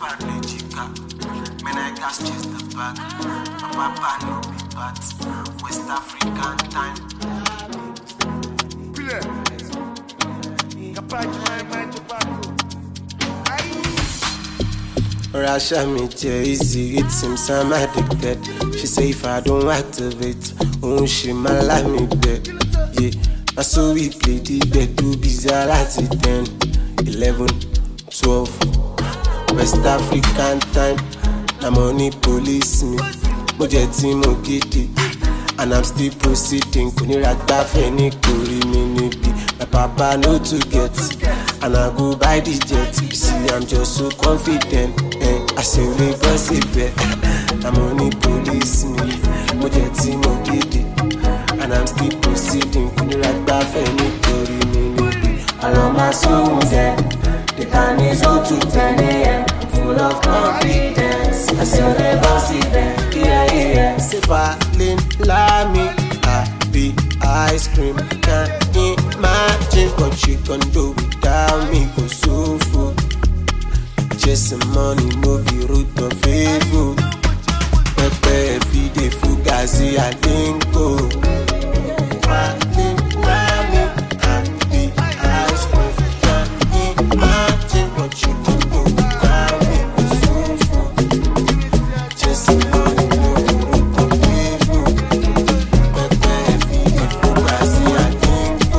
Man, I gas chase the bag. My papa no be bat. West African time. Russia me easy, it seems I'm addicted. She say if I don't activate, she might like me dead. Yeah, I so we play the bed to bizarre at 10, 11, 12. West African time. Na money police me, mo jẹ tí mo gidi, and I'm still proceeding. Kò ní ra gbáfẹ́ ní kórì mi níbi. My papa no too get, and I go buy the jet. You see, I'm just so confident. I say we go síbẹ̀. Na money police me, mo jẹ tí mo gidi, and I'm still proceeding. Kò ní ra gbáfẹ́ ní kórì mi níbi. Along my soul dead, the time is 0 to 10 a.m. Full of confidence. I still never see them. Yeah. Say falling like me, happy ice cream. Can't imagine what she can do without me. Go so full. Chasing money, no be root of evil. Pepe every day, fugazi, I think go. Falling like me, happy ice cream. Can't imagine what she can do without me. Go so full. Chasing money, no be root of evil. Pepe every day, fugazi, I think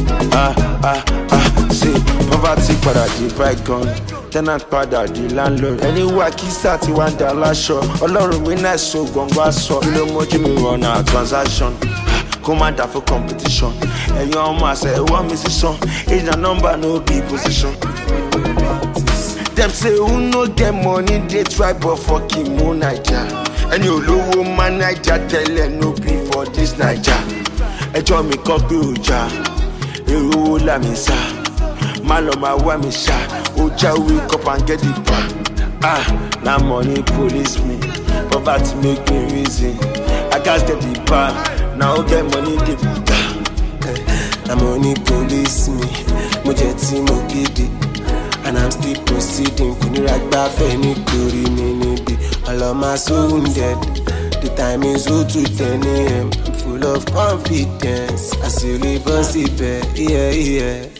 go. See, poverty para the bygone. Tenant padà di landlord. Anywhere kisa ti wá ń dà láṣọ. Ọlọ́run mi náà so gbọ̀ngbọ̀n aṣọ. Kí ló mójú mi run a transaction? Kó má dà fún competition. Ẹ̀yin ọmọ àṣẹ ẹ̀wọ́n mi sísan. Age na number no be position. Dem say who no get money dey try but fucking mo Naija. Ẹni olówó má Naija tẹ́lẹ̀ no be for this Naija. Ẹjọ́ mi kọ́ pé ó jà. Èrò owó là mí sá. Má lọ máa wá mi ṣá. Oja wake up and get it back. Now money police me. Poverty make me reason. I can't get the bar. Now get money the Now money police me. Mo jẹ tí mo gidi, and I'm still proceeding. Kò ní ra gbáfẹ́ nítorí mi níbi. All of my soul dead. The time is 0 to 10 a.m. I'm full of confidence. I still live on síbẹ̀, yeah.